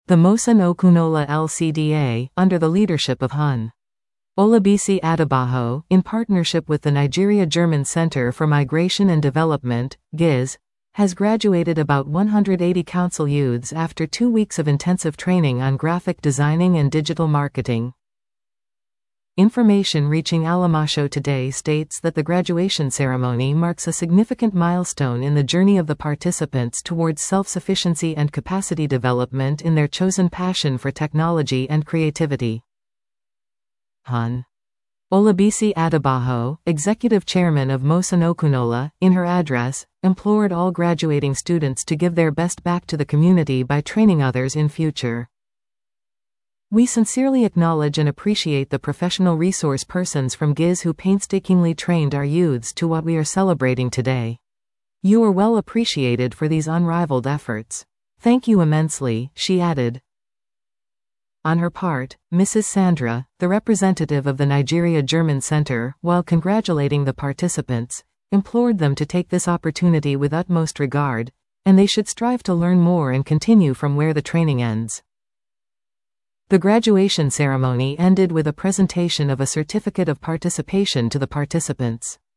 The Moson Okunola LCDA, under the leadership of Hon. Olabisi Adebayo, in partnership with the Nigeria-German Center for Migration and Development, GIZ, has graduated about 180 council youths after 2 weeks of intensive training on graphic designing and digital marketing. Information reaching Alamasho today states that the graduation ceremony marks a significant milestone in the journey of the participants towards self-sufficiency and capacity development in their chosen passion for technology and creativity. Hon. Olabisi Adebayo, executive chairman of Moson Okunola, in her address, implored all graduating students to give their best back to the community by training others in future. We sincerely acknowledge and appreciate the professional resource persons from GIZ who painstakingly trained our youths to what we are celebrating today. You are well appreciated for these unrivaled efforts. Thank you immensely, she added. On her part, Mrs. Sandra, the representative of the Nigeria-German Center, while congratulating the participants, implored them to take this opportunity with utmost regard, and they should strive to learn more and continue from where the training ends. The graduation ceremony ended with a presentation of a certificate of participation to the participants.